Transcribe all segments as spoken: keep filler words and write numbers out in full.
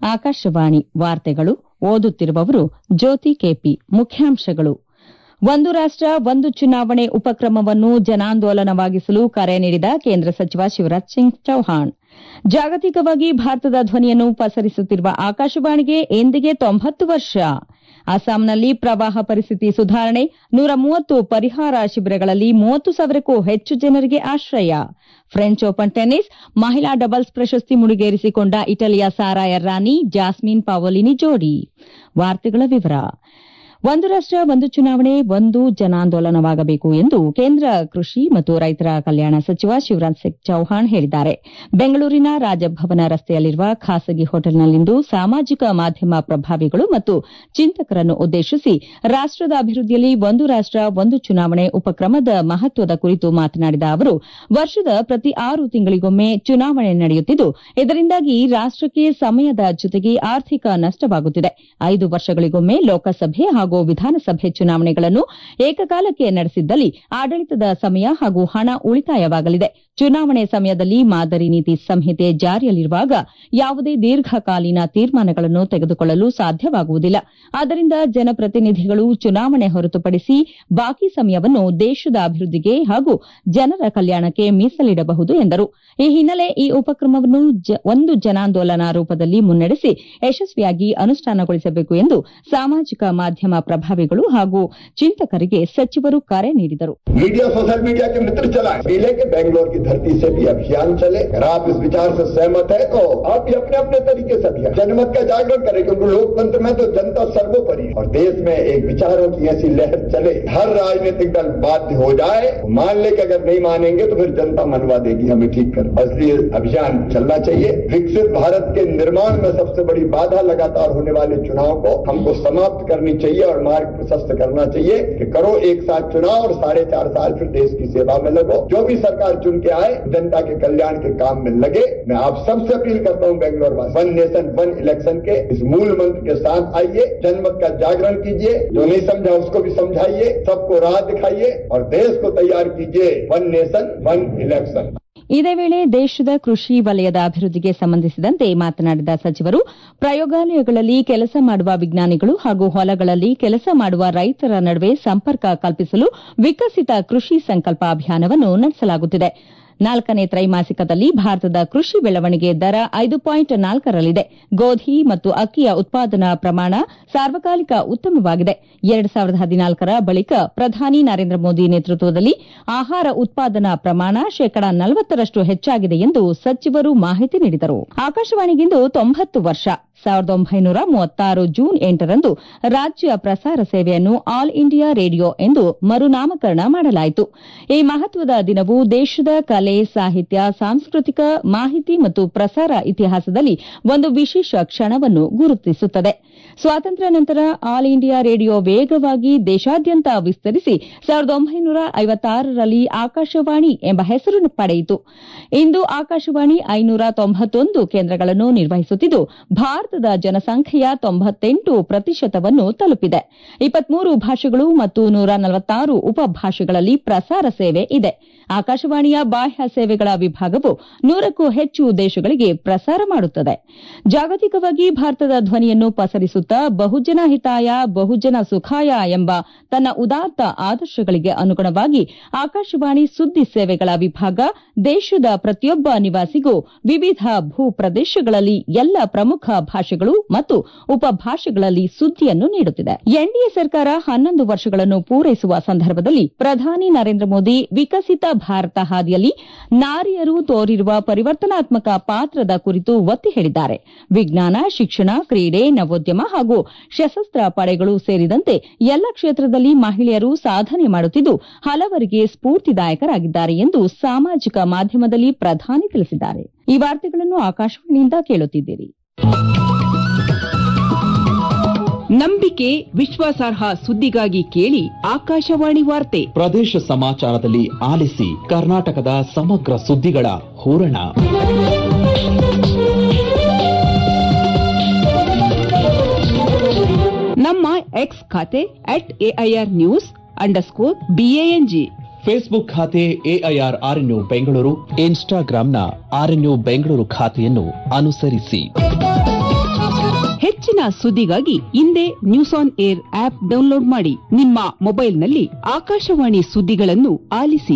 ಆಕಾಶವಾಣಿ ವಾರ್ತೆಗಳು ಓದುತ್ತಿರುವವರು ಜ್ಯೋತಿ ಕೆಪಿ. ಮುಖ್ಯಾಂಶಗಳು. ಒಂದು ರಾಷ್ಟ ಒಂದು ಚುನಾವಣೆ ಉಪಕ್ರಮವನ್ನು ಜನಾಂದೋಲನವಾಗಿಸಲು ಕರೆ ನೀಡಿದ ಕೇಂದ್ರ ಸಚಿವ ಶಿವರಾಜ್ ಸಿಂಗ್ ಚೌಹಾಣ್. ಜಾಗತಿಕವಾಗಿ ಭಾರತದ ಧ್ವನಿಯನ್ನು ಪಸರಿಸುತ್ತಿರುವ ಆಕಾಶವಾಣಿಗೆ ಇಂದಿಗೆ ತೊಂಬತ್ತು ವರ್ಷ. ಅಸ್ಸಾಂನಲ್ಲಿ ಪ್ರವಾಹ ಪರಿಸ್ಥಿತಿ ಸುಧಾರಣೆ, ನೂರ ಮೂವತ್ತು ಪರಿಹಾರ ಶಿಬಿರಗಳಲ್ಲಿ ಮೂವತ್ತು ಸಾವಿರಕ್ಕೂ ಹೆಚ್ಚು ಜನರಿಗೆ ಆಶ್ರಯ. ಫ್ರೆಂಚ್ ಓಪನ್ ಟೆನ್ನಿಸ್ ಮಹಿಳಾ ಡಬಲ್ಸ್ ಪ್ರಶಸ್ತಿ ಮುಡಿಗೇರಿಸಿಕೊಂಡ ಇಟಲಿಯ ಸಾರಾ ಎರ್ರಾನಿ ಜಾಸ್ಮಿನ್ ಪಾವೊಲಿನಿ ಜೋಡಿ. ವಾರ್ತೆಗಳ ವಿವರ. ಒಂದು ರಾಷ್ಟ ಒಂದು ಚುನಾವಣೆ ಒಂದು ಜನಾಂದೋಲನವಾಗಬೇಕು ಎಂದು ಕೇಂದ್ರ ಕೃಷಿ ಮತ್ತು ರೈತರ ಕಲ್ಯಾಣ ಸಚಿವ ಶಿವರಾಜ್ ಸಿಂಗ್ ಚೌಹಾಣ್ ಹೇಳಿದ್ದಾರೆ. ಬೆಂಗಳೂರಿನ ರಾಜಭವನ ರಸ್ತೆಯಲ್ಲಿರುವ ಖಾಸಗಿ ಹೋಟೆಲ್ನಲ್ಲಿಂದು ಸಾಮಾಜಿಕ ಮಾಧ್ಯಮ ಪ್ರಭಾವಿಗಳು ಮತ್ತು ಚಿಂತಕರನ್ನು ಉದ್ದೇಶಿಸಿ ರಾಷ್ಟದ ಅಭಿವೃದ್ಧಿಯಲ್ಲಿ ಒಂದು ರಾಷ್ಟ ಒಂದು ಚುನಾವಣೆ ಉಪಕ್ರಮದ ಮಹತ್ವದ ಕುರಿತು ಮಾತನಾಡಿದ ಅವರು, ವರ್ಷದ ಪ್ರತಿ ಆರು ತಿಂಗಳಿಗೊಮ್ಮೆ ಚುನಾವಣೆ ನಡೆಯುತ್ತಿದ್ದು, ಇದರಿಂದಾಗಿ ರಾಷ್ಟಕ್ಕೆ ಸಮಯದ ಜೊತೆಗೆ ಆರ್ಥಿಕ ನಷ್ಟವಾಗುತ್ತಿದೆ. ಐದು ವರ್ಷಗಳಿಗೊಮ್ಮೆ ಲೋಕಸಭೆ ಹಾಗೂ ವಿಧಾನಸಭೆ ಚುನಾವಣೆಗಳನ್ನು ಏಕಕಾಲಕ್ಕೆ ನಡೆಸಿದ್ದಲ್ಲಿ ಆಡಳಿತದ ಸಮಯ ಹಾಗೂ ಹಣ ಉಳಿತಾಯವಾಗಲಿದೆ. ಚುನಾವಣೆ ಸಮಯದಲ್ಲಿ ಮಾದರಿ ನೀತಿ ಸಂಹಿತೆ ಜಾರಿಯಲ್ಲಿರುವಾಗ ಯಾವುದೇ ದೀರ್ಘಕಾಲೀನ ತೀರ್ಮಾನಗಳನ್ನು ತೆಗೆದುಕೊಳ್ಳಲು ಸಾಧ್ಯವಾಗುವುದಿಲ್ಲ. ಆದ್ದರಿಂದ ಜನಪ್ರತಿನಿಧಿಗಳು ಚುನಾವಣೆ ಹೊರತುಪಡಿಸಿ ಬಾಕಿ ಸಮಯವನ್ನು ದೇಶದ ಅಭಿವೃದ್ಧಿಗೆ ಹಾಗೂ ಜನರ ಕಲ್ಯಾಣಕ್ಕೆ ಮೀಸಲಿಡಬಹುದು ಎಂದರು. ಈ ಹಿನ್ನೆಲೆ ಈ ಉಪಕ್ರಮವನ್ನು ಒಂದು ಜನಾಂದೋಲನ ರೂಪದಲ್ಲಿ ಮುನ್ನಡೆಸಿ ಯಶಸ್ವಿಯಾಗಿ ಅನುಷ್ಠಾನಗೊಳಿಸಬೇಕು ಎಂದು ಸಾಮಾಜಿಕ ಮಾಧ್ಯಮ ಪ್ರಭಾವಿಗಳು ಹಾಗೂ ಚಿಂತಕರಿಗೆ ಸಚಿವರು ಕರೆ ನೀಡಿದರು. मीडिया सोशल मीडिया के मित्र चलाएं, लेके बेंगलोर की धरती से भी अभियान चले. अगर आप इस विचार से सहमत है तो आप भी अपने अपने तरीके से अभियान जनमत का जागरण करें, क्योंकि लोकतंत्र में तो जनता सर्वोपरि है और देश में एक विचारों की ऐसी लहर चले, हर राजनीतिक दल बाध्य हो जाए, मान ले कि अगर नहीं मानेंगे तो फिर जनता मनवा देगी हमें ठीक कर. इसलिए अभियान चलना चाहिए. विकसित भारत के निर्माण में सबसे बड़ी बाधा लगातार होने वाले चुनाव को हमको समाप्त करनी चाहिए और मार्ग प्रशस्त करना चाहिए कि करो एक साथ चुनाव और साढ़े चार साल फिर देश की सेवा में लगो. जो भी सरकार चुन के आए जनता के कल्याण के काम में लगे. मैं आप सबसे अपील करता हूं, बेंगलोर वासी, वन नेशन वन इलेक्शन के इस मूल मंत्र के साथ आइए, जनमत का जागरण कीजिए, जो नहीं समझा उसको भी समझाइए, सबको राह दिखाइए और देश को तैयार कीजिए वन नेशन वन इलेक्शन. ಇದೇ ವೇಳೆ ದೇಶದ ಕೃಷಿ ವಲಯದ ಅಭಿವೃದ್ಧಿಗೆ ಸಂಬಂಧಿಸಿದಂತೆ ಮಾತನಾಡಿದ ಸಚಿವರು, ಪ್ರಯೋಗಾಲಯಗಳಲ್ಲಿ ಕೆಲಸ ಮಾಡುವ ವಿಜ್ಞಾನಿಗಳು ಹಾಗೂ ಹೊಲಗಳಲ್ಲಿ ಕೆಲಸ ಮಾಡುವ ರೈತರ ನಡುವೆ ಸಂಪರ್ಕ ಕಲ್ಪಿಸಲು ವಿಕಸಿತ ಕೃಷಿ ಸಂಕಲ್ಪ ಅಭಿಯಾನವನ್ನು ನಡೆಸಲಾಗುತ್ತಿದೆ. ನಾಲ್ಕನೇ ತ್ರೈಮಾಸಿಕದಲ್ಲಿ ಭಾರತದ ಕೃಷಿ ಬೆಳವಣಿಗೆ ದರ ಐದು ಪಾಯಿಂಟ್ ನಾಲ್ಕರಲ್ಲಿದೆ. ಗೋಧಿ ಮತ್ತು ಅಕ್ಕಿಯ ಉತ್ಪಾದನಾ ಪ್ರಮಾಣ ಸಾರ್ವಕಾಲಿಕ ಉತ್ತಮವಾಗಿದೆ. ಎರಡು ಸಾವಿರದ ಹದಿನಾಲ್ಕರ ಬಳಿಕ ಪ್ರಧಾನಿ ನರೇಂದ್ರ ಮೋದಿ ನೇತೃತ್ವದಲ್ಲಿ ಆಹಾರ ಉತ್ಪಾದನಾ ಪ್ರಮಾಣ ಶೇಕಡಾ ನಲವತ್ತರಷ್ಟು ಹೆಚ್ಚಾಗಿದೆ ಎಂದು ಸಚಿವರು ಮಾಹಿತಿ ನೀಡಿದರು. ಆಕಾಶವಾಣಿಗಿಂದು ತೊಂಬತ್ತು ವರ್ಷ. ಸಾವಿರದ ಒಂಬೈನೂರ ಮೂವತ್ತಾರು ಜೂನ್ ಎಂಟರಂದು ರಾಜ್ಯ ಪ್ರಸಾರ ಸೇವೆಯನ್ನು ಆಲ್ ಇಂಡಿಯಾ ರೇಡಿಯೋ ಎಂದು ಮರುನಾಮಕರಣ ಮಾಡಲಾಯಿತು. ಈ ಮಹತ್ವದ ದಿನವು ದೇಶದ ಕಲೆ, ಸಾಹಿತ್ಯ, ಸಾಂಸ್ಕೃತಿಕ, ಮಾಹಿತಿ ಮತ್ತು ಪ್ರಸಾರ ಇತಿಹಾಸದಲ್ಲಿ ಒಂದು ವಿಶೇಷ ಕ್ಷಣವನ್ನು ಗುರುತಿಸುತ್ತದೆ. ಸ್ವಾತಂತ್ರ್ಯ ನಂತರ ಆಲ್ ಇಂಡಿಯಾ ರೇಡಿಯೋ ವೇಗವಾಗಿ ದೇಶಾದ್ಯಂತ ವಿಸ್ತರಿಸಿ ಸಾವಿರದ ಒಂಬೈನೂರ ಐವತ್ತಾರರಲ್ಲಿ ಆಕಾಶವಾಣಿ ಎಂಬ ಹೆಸರು ಪಡೆಯಿತು. ಇಂದು ಆಕಾಶವಾಣಿ ಐನೂರ ತೊಂಬತ್ತೊಂದು ಕೇಂದ್ರಗಳನ್ನು ನಿರ್ವಹಿಸುತ್ತಿದ್ದು, ಭಾರತದ ಜನಸಂಖ್ಯೆಯ ತೊಂಬತ್ತೆಂಟು ಪ್ರತಿಶತವನ್ನು ತಲುಪಿದೆ. ಇಪ್ಪತ್ಮೂರು ಭಾಷೆಗಳು ಮತ್ತು ನೂರ ನಲವತ್ತಾರು ಉಪಭಾಷೆಗಳಲ್ಲಿ ಪ್ರಸಾರ ಸೇವೆ ಇದೆ. ಆಕಾಶವಾಣಿಯ ಬಾಹ್ಯ ಸೇವೆಗಳ ವಿಭಾಗವು ನೂರಕ್ಕೂ ಹೆಚ್ಚು ದೇಶಗಳಿಗೆ ಪ್ರಸಾರ ಮಾಡುತ್ತದೆ. ಜಾಗತಿಕವಾಗಿ ಭಾರತದ ಧ್ವನಿಯನ್ನು ಪಸರಿಸುತ್ತಾ ಬಹುಜನ ಹಿತಾಯ ಬಹುಜನ ಸುಖಾಯ ಎಂಬ ತನ್ನ ಉದಾತ್ತ ಆದರ್ಶಗಳಿಗೆ ಅನುಗುಣವಾಗಿ ಆಕಾಶವಾಣಿ ಸುದ್ದಿ ಸೇವೆಗಳ ವಿಭಾಗ ದೇಶದ ಪ್ರತಿಯೊಬ್ಬ ನಿವಾಸಿಗೂ ವಿವಿಧ ಭೂ ಪ್ರದೇಶಗಳಲ್ಲಿ ಎಲ್ಲ ಪ್ರಮುಖ ಭಾಷೆಗಳು ಮತ್ತು ಉಪಭಾಷೆಗಳಲ್ಲಿ ಸುದ್ದಿಯನ್ನು ನೀಡುತ್ತಿದೆ. ಎನ್ಡಿಎ ಸರ್ಕಾರ ಹನ್ನೊಂದು ವರ್ಷಗಳನ್ನು ಪೂರೈಸುವ ಸಂದರ್ಭದಲ್ಲಿ ಪ್ರಧಾನಿ ನರೇಂದ್ರ ಮೋದಿ ವಿಕಸಿತ ಭಾರತ ಹಾದಿಯಲ್ಲಿ ನಾರಿಯರು ತೋರಿರುವ ಪರಿವರ್ತನಾತ್ಮಕ ಪಾತ್ರದ ಕುರಿತು ಒತ್ತಿ ಹೇಳಿದ್ದಾರೆ. ವಿಜ್ಞಾನ, ಶಿಕ್ಷಣ, ಕ್ರೀಡೆ, ನವೋದ್ಯಮ ಹಾಗೂ ಸಶಸ್ತ್ರ ಪಡೆಗಳು ಸೇರಿದಂತೆ ಎಲ್ಲ ಕ್ಷೇತ್ರದಲ್ಲಿ ಮಹಿಳೆಯರು ಸಾಧನೆ ಮಾಡುತ್ತಿದ್ದು ಹಲವರಿಗೆ ಸ್ಫೂರ್ತಿದಾಯಕರಾಗಿದ್ದಾರೆ ಎಂದು ಸಾಮಾಜಿಕ ಮಾಧ್ಯಮದಲ್ಲಿ ಪ್ರಧಾನಿ ತಿಳಿಸಿದ್ದಾರೆ. ಈ ವಾರ್ತೆಗಳನ್ನು ಆಕಾಶವಾಣಿಯಿಂದ ಕೇಳುತ್ತಿದ್ದೀರಿ. ನಂಬಿಕೆ, ವಿಶ್ವಾಸಾರ್ಹ ಸುದ್ದಿಗಾಗಿ ಕೇಳಿ ಆಕಾಶವಾಣಿ ವಾರ್ತೆ. ಪ್ರದೇಶ ಸಮಾಚಾರದಲ್ಲಿ ಆಲಿಸಿ ಕರ್ನಾಟಕದ ಸಮಗ್ರ ಸುದ್ದಿಗಳ ಹೂರಣ. ನಮ್ಮ ಎಕ್ಸ್ ಖಾತೆ at AIR news underscore BANG, Facebook ಖಾತೆ ಎಐಆರ್ ಆರ್ಎನ್ಯು ಬೆಂಗಳೂರು, ಇನ್ಸ್ಟಾಗ್ರಾಂನ ಆರ್ಎನ್ಯು ಬೆಂಗಳೂರು ಖಾತೆಯನ್ನು ಅನುಸರಿಸಿ. ಹೆಚ್ಚಿನ ಸುದ್ದಿಗಾಗಿ ಇಂದೇ news on air app download ಮಾಡಿ. ನಿಮ್ಮ ಮೊಬೈಲ್ನಲ್ಲಿ ಆಕಾಶವಾಣಿ ಸುದ್ದಿಗಳನ್ನು ಆಲಿಸಿ.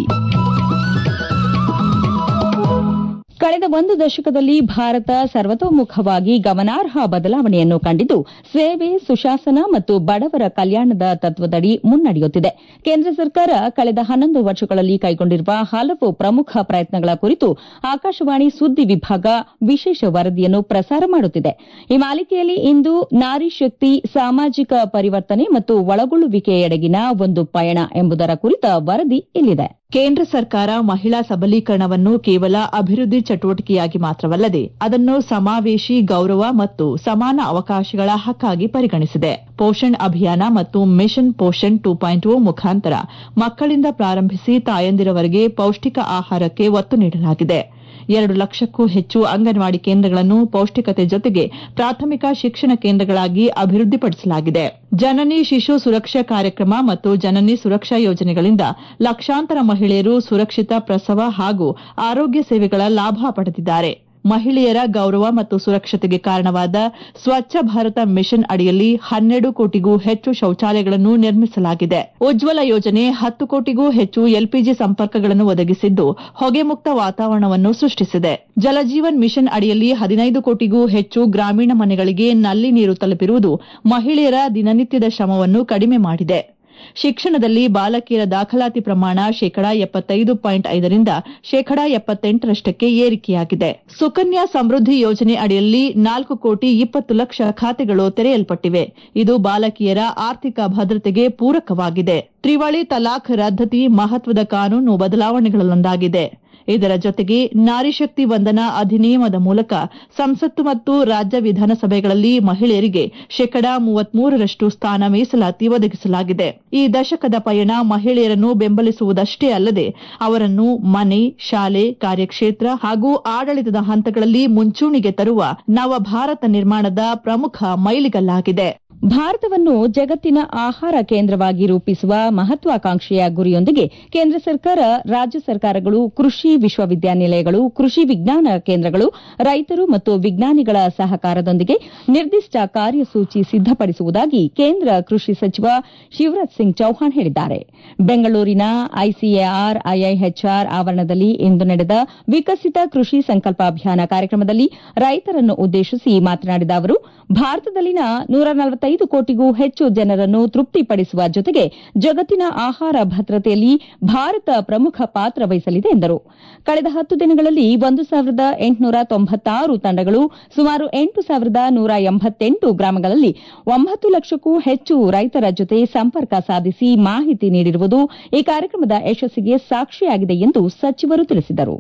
ಕಳೆದ ಒಂದು ದಶಕದಲ್ಲಿ ಭಾರತ ಸರ್ವತೋಮುಖವಾಗಿ ಗಮನಾರ್ಹ ಬದಲಾವಣೆಯನ್ನು ಕಂಡಿದ್ದು, ಸೇವೆ, ಸುಶಾಸನ ಮತ್ತು ಬಡವರ ಕಲ್ಯಾಣದ ತತ್ವದಡಿ ಮುನ್ನಡೆಯುತ್ತಿದೆ. ಕೇಂದ್ರ ಸರ್ಕಾರ ಕಳೆದ ಹನ್ನೊಂದು ವರ್ಷಗಳಲ್ಲಿ ಕೈಗೊಂಡಿರುವ ಹಲವು ಪ್ರಮುಖ ಪ್ರಯತ್ನಗಳ ಕುರಿತು ಆಕಾಶವಾಣಿ ಸುದ್ದಿ ವಿಭಾಗ ವಿಶೇಷ ವರದಿಯನ್ನು ಪ್ರಸಾರ ಮಾಡುತ್ತಿದೆ. ಈ ಮಾಲಿಕೆಯಲ್ಲಿ ಇಂದು ನಾರಿ ಶಕ್ತಿ, ಸಾಮಾಜಿಕ ಪರಿವರ್ತನೆ ಮತ್ತು ಒಳಗೊಳ್ಳುವಿಕೆಯೆಡೆಗಿನ ಒಂದು ಪಯಣ ಎಂಬುದರ ಕುರಿತ ವರದಿ ಇಲ್ಲಿದೆ. ಕೇಂದ್ರ ಸರ್ಕಾರ ಮಹಿಳಾ ಸಬಲೀಕರಣವನ್ನು ಕೇವಲ ಅಭಿವೃದ್ಧಿ ಚಟುವಟಿಕೆಯಾಗಿ ಮಾತ್ರವಲ್ಲದೆ ಅದನ್ನು ಸಮಾವೇಶಿ, ಗೌರವ ಮತ್ತು ಸಮಾನ ಅವಕಾಶಗಳ ಹಕ್ಕಾಗಿ ಪರಿಗಣಿಸಿದೆ. ಪೋಷಣ್ ಅಭಿಯಾನ ಮತ್ತು mission Poshan two point O ಮುಖಾಂತರ ಮಕ್ಕಳಿಂದ ಪ್ರಾರಂಭಿಸಿ ತಾಯಂದಿರವರೆಗೆ ಪೌಷ್ಟಿಕ ಆಹಾರಕ್ಕೆ ಒತ್ತು ನೀಡಲಾಗಿದೆ. ಎರಡು ಲಕ್ಷಕ್ಕೂ ಹೆಚ್ಚು ಅಂಗನವಾಡಿ ಕೇಂದ್ರಗಳನ್ನು ಪೌಷ್ಟಿಕತೆ ಜೊತೆಗೆ ಪ್ರಾಥಮಿಕ ಶಿಕ್ಷಣ ಕೇಂದ್ರಗಳಾಗಿ ಅಭಿವೃದ್ಧಿಪಡಿಸಲಾಗಿದೆ. ಜನನಿ ಶಿಶು ಸುರಕ್ಷಾ ಕಾರ್ಯಕ್ರಮ ಮತ್ತು ಜನನಿ ಸುರಕ್ಷಾ ಯೋಜನೆಗಳಿಂದ ಲಕ್ಷಾಂತರ ಮಹಿಳೆಯರು ಸುರಕ್ಷಿತ ಪ್ರಸವ ಹಾಗೂ ಆರೋಗ್ಯ ಸೇವೆಗಳ ಲಾಭ ಪಡೆದಿದ್ದಾರೆ. ಮಹಿಳೆಯರ ಗೌರವ ಮತ್ತು ಸುರಕ್ಷತೆಗೆ ಕಾರಣವಾದ ಸ್ವಚ್ಛ ಭಾರತ ಮಿಷನ್ ಅಡಿಯಲ್ಲಿ ಹನ್ನೆರಡು ಕೋಟಿಗೂ ಹೆಚ್ಚು ಶೌಚಾಲಯಗಳನ್ನು ನಿರ್ಮಿಸಲಾಗಿದೆ. ಉಜ್ವಲ ಯೋಜನೆ ಹತ್ತು ಕೋಟಿಗೂ ಹೆಚ್ಚು ಎಲ್ಪಿಜಿ ಸಂಪರ್ಕಗಳನ್ನು ಒದಗಿಸಿದ್ದು, ಹೊಗೆ ಮುಕ್ತ ವಾತಾವರಣವನ್ನು ಸೃಷ್ಟಿಸಿದೆ. ಜಲಜೀವನ್ ಮಿಷನ್ ಅಡಿಯಲ್ಲಿ ಹದಿನೈದು ಕೋಟಿಗೂ ಹೆಚ್ಚು ಗ್ರಾಮೀಣ ಮನೆಗಳಿಗೆ ನಲ್ಲಿ ನೀರು ತಲುಪಿರುವುದು ಮಹಿಳೆಯರ ದಿನನಿತ್ಯದ ಶ್ರಮವನ್ನು ಕಡಿಮೆ ಮಾಡಿದೆ. ಶಿಕ್ಷಣದಲ್ಲಿ ಬಾಲಕಿಯರ ದಾಖಲಾತಿ ಪ್ರಮಾಣ ಶೇಕಡಾ ಎಪ್ಪತ್ತೈದು ಪಾಯಿಂಟ್ ಐದರಿಂದ ಶೇಕಡಾ ಎಪ್ಪತ್ತೆಂಟರಷ್ಟಕ್ಕೆ ಏರಿಕೆಯಾಗಿದೆ. ಸುಕನ್ಯಾ ಸಮೃದ್ಧಿ ಯೋಜನೆ ಅಡಿಯಲ್ಲಿ ನಾಲ್ಕು ಕೋಟಿ ಇಪ್ಪತ್ತು ಲಕ್ಷ ಖಾತೆಗಳು ತೆರೆಯಲ್ಪಟ್ಟಿವೆ. ಇದು ಬಾಲಕಿಯರ ಆರ್ಥಿಕ ಭದ್ರತೆಗೆ ಪೂರಕವಾಗಿದೆ. ತ್ರಿವಳಿ ತಲಾಖ್ ರದ್ದತಿ ಮಹತ್ವದ ಕಾನೂನು ಬದಲಾವಣೆಗಳಲ್ಲೊಂದಾಗಿದೆ. ಇದರ ಜೊತೆಗೆ ನಾರಿಶಕ್ತಿ ವಂದನಾ ಅಧಿನಿಯಮದ ಮೂಲಕ ಸಂಸತ್ತು ಮತ್ತು ರಾಜ್ಯ ವಿಧಾನಸಭೆಗಳಲ್ಲಿ ಮಹಿಳೆಯರಿಗೆ ಶೇಕಡಾ ಮೂವತ್ಮೂರರಷ್ಟು ಸ್ಥಾನ ಮೀಸಲಾತಿ ಒದಗಿಸಲಾಗಿದೆ. ಈ ದಶಕದ ಪಯಣ ಮಹಿಳೆಯರನ್ನು ಬೆಂಬಲಿಸುವುದಷ್ಟೇ ಅಲ್ಲದೆ ಅವರನ್ನು ಮನೆ, ಶಾಲೆ, ಕಾರ್ಯಕ್ಷೇತ್ರ ಹಾಗೂ ಆಡಳಿತದ ಹಂತಗಳಲ್ಲಿ ಮುಂಚೂಣಿಗೆ ತರುವ ನವಭಾರತ ನಿರ್ಮಾಣದ ಪ್ರಮುಖ ಮೈಲಿಗಲ್ಲಾಗಿದೆ. ಭಾರತವನ್ನು ಜಗತ್ತಿನ ಆಹಾರ ಕೇಂದ್ರವಾಗಿ ರೂಪಿಸುವ ಮಹತ್ವಾಕಾಂಕ್ಷೆಯ ಗುರಿಯೊಂದಿಗೆ ಕೇಂದ್ರ ಸರ್ಕಾರ, ರಾಜ್ಯ ಸರ್ಕಾರಗಳು, ಕೃಷಿ ವಿಶ್ವವಿದ್ಯಾನಿಲಯಗಳು, ಕೃಷಿ ವಿಜ್ಞಾನ ಕೇಂದ್ರಗಳು, ರೈತರು ಮತ್ತು ವಿಜ್ಞಾನಿಗಳ ಸಹಕಾರದೊಂದಿಗೆ ನಿರ್ದಿಷ್ಟ ಕಾರ್ಯಸೂಚಿ ಸಿದ್ದಪಡಿಸುವುದಾಗಿ ಕೇಂದ್ರ ಕೃಷಿ ಸಚಿವ ಶಿವರಾಜ್ ಸಿಂಗ್ ಚೌಹಾಣ್ ಹೇಳಿದ್ದಾರೆ. ಬೆಂಗಳೂರಿನ ಐಸಿಎಆರ್ ಐಐಎಚ್ಆರ್ ಆವರಣದಲ್ಲಿ ಇಂದು ನಡೆದ ವಿಕಸಿತ ಕೃಷಿ ಸಂಕಲ್ಪ ಅಭಿಯಾನ ಕಾರ್ಯಕ್ರಮದಲ್ಲಿ ರೈತರನ್ನು ಉದ್ದೇಶಿಸಿ ಮಾತನಾಡಿದ ಅವರು, ಭಾರತದಲ್ಲಿನ ನೂರ ನಲವತ್ತೈದು ಕೋಟಿಗೂ ಹೆಚ್ಚು ಜನರನ್ನು ತೃಪ್ತಿಪಡಿಸುವ ಜೊತೆಗೆ ಜಗತ್ತಿನ ಆಹಾರ ಭದ್ರತೆಯಲ್ಲಿ ಭಾರತ ಪ್ರಮುಖ ಪಾತ್ರ ವಹಿಸಲಿದೆ ಎಂದರು. ಕಳೆದ ಹತ್ತು ದಿನಗಳಲ್ಲಿ ಒಂದು ಸಾವಿರದ ಎಂಟುನೂರ ತೊಂಬತ್ತಾರು ತಂಡಗಳು ಸುಮಾರು ಎಂಟು ಸಾವಿರದ ನೂರ ಎಂಬತ್ತೆಂಟು ಗ್ರಾಮಗಳಲ್ಲಿ ಒಂಬತ್ತು ಲಕ್ಷಕ್ಕೂ ಹೆಚ್ಚು ರೈತರ ಜೊತೆ ಸಂಪರ್ಕ ಸಾಧಿಸಿ ಮಾಹಿತಿ ನೀಡಿರುವುದು ಈ ಕಾರ್ಯಕ್ರಮದ ಯಶಸ್ಸಿಗೆ ಸಾಕ್ಷಿಯಾಗಿದೆ ಎಂದು ಸಚಿವರು ತಿಳಿಸಿದರು.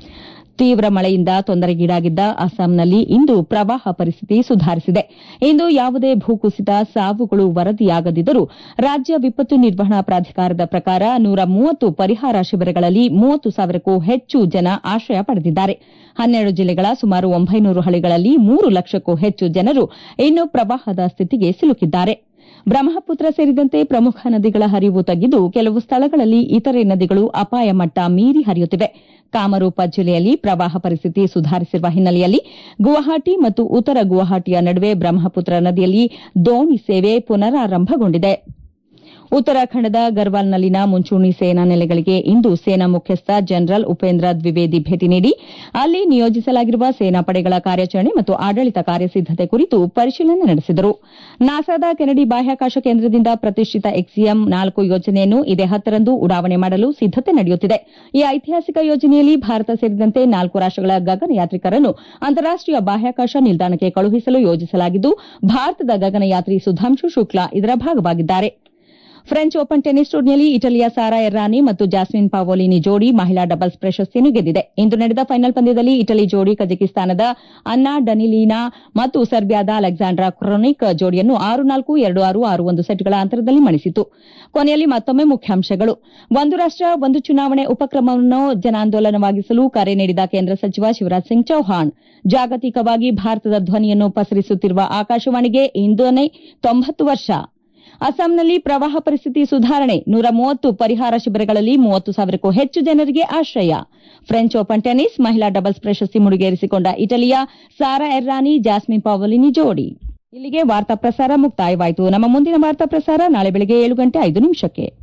ತೀವ್ರ ಮಳೆಯಿಂದ ತೊಂದರೆಗೀಡಾಗಿದ್ದ ಅಸ್ಸಾಂನಲ್ಲಿ ಇಂದು ಪ್ರವಾಹ ಪರಿಸ್ಥಿತಿ ಸುಧಾರಿಸಿದೆ. ಇಂದು ಯಾವುದೇ ಭೂಕುಸಿತ, ಸಾವುಗಳು ವರದಿಯಾಗದಿದ್ದರೂ ರಾಜ್ಯ ವಿಪತ್ತು ನಿರ್ವಹಣಾ ಪ್ರಾಧಿಕಾರದ ಪ್ರಕಾರ ನೂರ ಮೂವತ್ತು ಪರಿಹಾರ ಶಿಬಿರಗಳಲ್ಲಿ ಮೂವತ್ತು ಸಾವಿರಕ್ಕೂ ಹೆಚ್ಚು ಜನ ಆಶ್ರಯ ಪಡೆದಿದ್ದಾರೆ. ಹನ್ನೆರಡು ಜಿಲ್ಲೆಗಳ ಸುಮಾರು ಒಂಬೈನೂರು ಹಳ್ಳಿಗಳಲ್ಲಿ ಮೂರು ಲಕ್ಷಕ್ಕೂ ಹೆಚ್ಚು ಜನರು ಇನ್ನು ಪ್ರವಾಹದ ಸ್ಥಿತಿಗೆ ಸಿಲುಕಿದ್ದಾರೆ. ಬ್ರಹ್ಮಪುತ್ರ ಸೇರಿದಂತೆ ಪ್ರಮುಖ ನದಿಗಳ ಹರಿವು ತಗ್ಗಿದ್ದು, ಕೆಲವು ಸ್ಥಳಗಳಲ್ಲಿ ಇತರೆ ನದಿಗಳು ಅಪಾಯ ಮಟ್ಟ ಮೀರಿ ಹರಿಯುತ್ತಿವೆ. ಕಾಮರೂಪ ಜಿಲ್ಲೆಯಲ್ಲಿ ಪ್ರವಾಹ ಪರಿಸ್ಥಿತಿ ಸುಧಾರಿಸಿರುವ ಹಿನ್ನೆಲೆಯಲ್ಲಿ ಗುವಾಹಟಿ ಮತ್ತು ಉತ್ತರ ಗುವಾಹಟಿಯ ನಡುವೆ ಬ್ರಹ್ಮಪುತ್ರ ನದಿಯಲ್ಲಿ ದೋಣಿ ಸೇವೆ ಪುನರಾರಂಭಗೊಂಡಿದೆ. ಉತ್ತರಾಖಂಡದ ಗರ್ವಾಲ್ನಲ್ಲಿನ ಮುಂಚೂಣಿ ಸೇನಾ ನೆಲೆಗಳಿಗೆ ಇಂದು ಸೇನಾ ಮುಖ್ಯಸ್ಥ ಜನರಲ್ ಉಪೇಂದ್ರ ದ್ವಿವೇದಿ ಭೇಟಿ ನೀಡಿ ಅಲ್ಲಿ ನಿಯೋಜಿಸಲಾಗಿರುವ ಸೇನಾ ಪಡೆಗಳ ಕಾರ್ಯಾಚರಣೆ ಮತ್ತು ಆಡಳಿತ ಕಾರ್ಯಸಿದ್ದತೆ ಕುರಿತು ಪರಿಶೀಲನೆ ನಡೆಸಿದರು. ನಾಸಾದ ಕೆನಡಿ ಬಾಹ್ಯಾಕಾಶ ಕೇಂದ್ರದಿಂದ ಪ್ರತಿಷ್ಠಿತ ಎಕ್ಸಿಎಂ ನಾಲ್ಕು ಯೋಜನೆಯನ್ನು ಇದೇ ಹತ್ತರಂದು ಉಡಾವಣೆ ಮಾಡಲು ಸಿದ್ದತೆ ನಡೆಯುತ್ತಿದೆ. ಈ ಐತಿಹಾಸಿಕ ಯೋಜನೆಯಲ್ಲಿ ಭಾರತ ಸೇರಿದಂತೆ ನಾಲ್ಕು ರಾಷ್ಟಗಳ ಗಗನಯಾತ್ರಿಕರನ್ನು ಅಂತಾರಾಷ್ಟೀಯ ಬಾಹ್ಯಾಕಾಶ ನಿಲ್ದಾಣಕ್ಕೆ ಕಳುಹಿಸಲು ಯೋಜಿಸಲಾಗಿದ್ದು, ಭಾರತದ ಗಗನಯಾತ್ರಿ ಸುಧಾಂಶು ಶುಕ್ಲಾ ಇದರ ಭಾಗವಾಗಿದ್ದಾರೆ. ಫ್ರೆಂಚ್ ಓಪನ್ ಟೆನಿಸ್ ಟೂರ್ನಿಯಲ್ಲಿ ಇಟಲಿಯ ಸಾರಾ ಎರ್ರಾನಿ ಮತ್ತು ಜಾಸ್ಮಿನ್ ಪಾವೋಲಿನಿ ಜೋಡಿ ಮಹಿಳಾ ಡಬಲ್ಸ್ ಪ್ರಶಸ್ತಿಯನ್ನು ಗೆದ್ದಿದೆ. ಇಂದು ನಡೆದ ಫೈನಲ್ ಪಂದ್ಯದಲ್ಲಿ ಇಟಲಿ ಜೋಡಿ ಕಜಕಿಸ್ತಾನದ ಅನ್ನಾ ಡನಿಲಿನಾ ಮತ್ತು ಸರ್ಬಿಯಾದ ಅಲೆಕ್ಸಾಂಡ್ರಾ ಕ್ರೊನಿಕ್ ಜೋಡಿಯನ್ನು ಆರು ನಾಲ್ಕು, ಎರಡು ಆರು, ಆರು ಒಂದು ಸೆಟ್ಗಳ ಅಂತರದಲ್ಲಿ ಮಣಿಸಿತು. ಕೊನೆಯಲ್ಲಿ ಮತ್ತೊಮ್ಮೆ ಮುಖ್ಯಾಂಶಗಳು. ಒಂದು ರಾಷ್ಟ ಒಂದು ಚುನಾವಣೆ ಉಪಕ್ರಮವನ್ನು ಜನಾಂದೋಲನವಾಗಿಸಲು ಕರೆ ನೀಡಿದ ಕೇಂದ್ರ ಸಚಿವ ಶಿವರಾಜ್ ಸಿಂಗ್ ಚೌಹಾಣ್. ಜಾಗತಿಕವಾಗಿ ಭಾರತದ ಧ್ವನಿಯನ್ನು ಪಸರಿಸುತ್ತಿರುವ ಆಕಾಶವಾಣಿಗೆ ಇಂದೇ ತೊಂಬತ್ತು ವರ್ಷ. ಅಸ್ಸಾಂನಲ್ಲಿ ಪ್ರವಾಹ ಪರಿಸ್ಥಿತಿ ಸುಧಾರಣೆ, ನೂರ ಮೂವತ್ತು ಪರಿಹಾರ ಶಿಬಿರಗಳಲ್ಲಿ ಮೂವತ್ತು ಸಾವಿರಕ್ಕೂ ಹೆಚ್ಚು ಜನರಿಗೆ ಆಶ್ರಯ. ಫ್ರೆಂಚ್ ಓಪನ್ ಟೆನಿಸ್ ಮಹಿಳಾ ಡಬಲ್ಸ್ ಪ್ರಶಸ್ತಿ ಮುಡಿಗೇರಿಸಿಕೊಂಡ ಇಟಲಿಯ ಸಾರಾ ಎರ್ರಾನಿ ಜಾಸ್ಮಿನ್ ಪಾವೋಲಿನಿ ಜೋಡಿ. ಇಲ್ಲಿಗೆ ವಾರ್ತಾ ಪ್ರಸಾರ ಮುಕ್ತಾಯವಾಯಿತು. ನಮ್ಮ ಮುಂದಿನ ವಾರ್ತಾ ಪ್ರಸಾರ ನಾಳೆ ಬೆಳಗ್ಗೆ ಏಳು ಗಂಟೆ ಐದು ನಿಮಿಷಕ್ಕೆ.